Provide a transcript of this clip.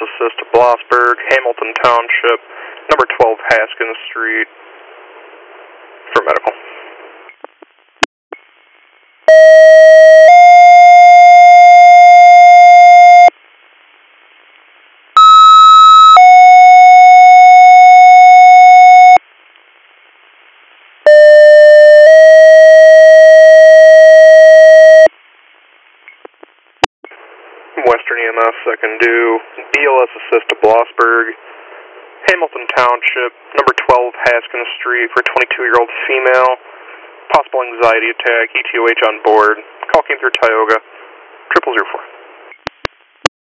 assist to Blossburg, Hamilton Township, number 12 Haskins Street, for medical. Western EMS, second due, BLS assist to Blossburg, Hamilton Township, number 12 Haskins Street for 22-year-old female, possible anxiety attack, ETOH on board. Call came through Tioga, 0004.